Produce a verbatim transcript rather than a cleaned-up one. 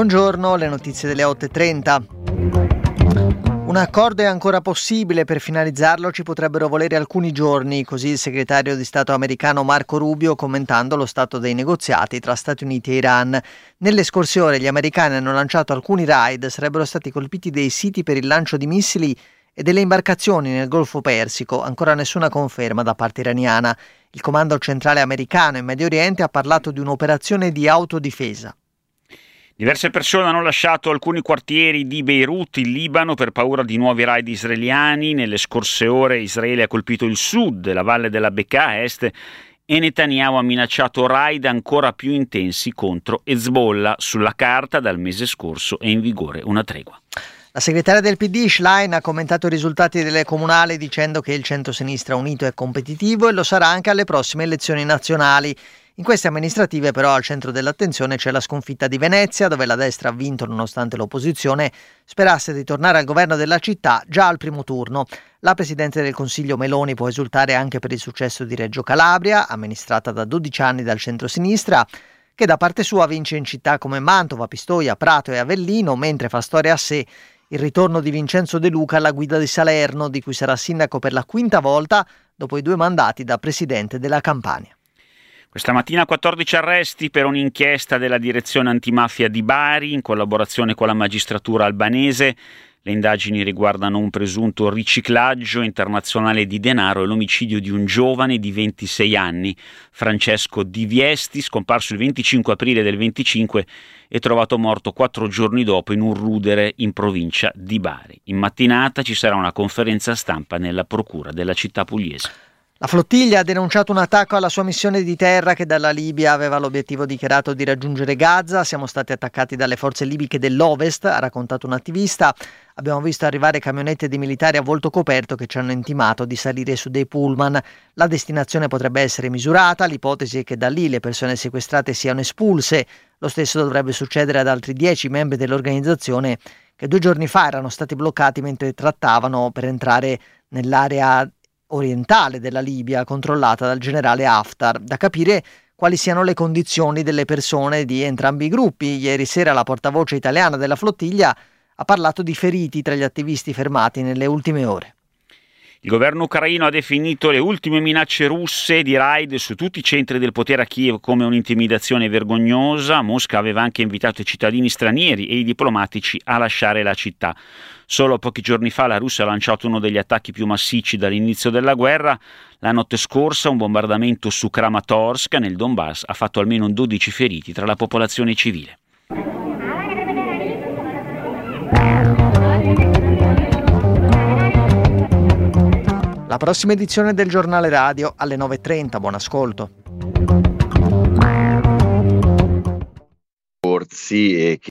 Buongiorno, le notizie delle otto e trenta. Un accordo è ancora possibile, per finalizzarlo ci potrebbero volere alcuni giorni, così il segretario di Stato americano Marco Rubio commentando lo stato dei negoziati tra Stati Uniti e Iran. Nelle scorse ore gli americani hanno lanciato alcuni raid, sarebbero stati colpiti dei siti per il lancio di missili e delle imbarcazioni nel Golfo Persico, ancora nessuna conferma da parte iraniana. Il comando centrale americano in Medio Oriente ha parlato di un'operazione di autodifesa. Diverse persone hanno lasciato alcuni quartieri di Beirut, in Libano, per paura di nuovi raid israeliani. Nelle scorse ore Israele ha colpito il sud, la valle della Bekaa a est, e Netanyahu ha minacciato raid ancora più intensi contro Hezbollah. Sulla carta dal mese scorso è in vigore una tregua. La segretaria del P D, Schlein, ha commentato i risultati delle comunali dicendo che il centro-sinistra unito è competitivo e lo sarà anche alle prossime elezioni nazionali. In queste amministrative però al centro dell'attenzione c'è la sconfitta di Venezia, dove la destra ha vinto nonostante l'opposizione sperasse di tornare al governo della città già al primo turno. La Presidente del Consiglio Meloni può esultare anche per il successo di Reggio Calabria, amministrata da dodici anni dal centro-sinistra, che da parte sua vince in città come Mantova, Pistoia, Prato e Avellino, mentre fa storia a sé il ritorno di Vincenzo De Luca alla guida di Salerno, di cui sarà sindaco per la quinta volta dopo i due mandati da presidente della Campania. Questa mattina quattordici arresti per un'inchiesta della direzione antimafia di Bari in collaborazione con la magistratura albanese. Le indagini riguardano un presunto riciclaggio internazionale di denaro e l'omicidio di un giovane di ventisei anni, Francesco Di Viesti, scomparso il venticinque aprile del venticinque e trovato morto quattro giorni dopo in un rudere in provincia di Bari. In mattinata ci sarà una conferenza stampa nella procura della città pugliese. La flottiglia ha denunciato un attacco alla sua missione di terra che dalla Libia aveva l'obiettivo dichiarato di raggiungere Gaza. Siamo stati attaccati dalle forze libiche dell'Ovest, ha raccontato un attivista. Abbiamo visto arrivare camionette di militari a volto coperto che ci hanno intimato di salire su dei pullman. La destinazione potrebbe essere misurata, l'ipotesi è che da lì le persone sequestrate siano espulse. Lo stesso dovrebbe succedere ad altri dieci membri dell'organizzazione che due giorni fa erano stati bloccati mentre trattavano per entrare nell'area orientale della Libia controllata dal generale Haftar. Da capire quali siano le condizioni delle persone di entrambi i gruppi. Ieri sera la portavoce italiana della flottiglia ha parlato di feriti tra gli attivisti fermati nelle ultime ore. Il governo ucraino ha definito le ultime minacce russe di raid su tutti i centri del potere a Kiev come un'intimidazione vergognosa. Mosca aveva anche invitato i cittadini stranieri e i diplomatici a lasciare la città. Solo pochi giorni fa la Russia ha lanciato uno degli attacchi più massicci dall'inizio della guerra. La notte scorsa un bombardamento su Kramatorsk nel Donbass ha fatto almeno dodici feriti tra la popolazione civile. La prossima edizione del giornale radio alle nove e trenta. Buon ascolto. Corsi e